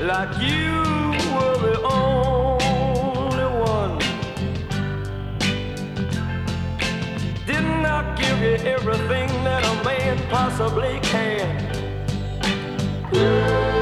like you were the only one. Didn't I give you everything that a man possibly can?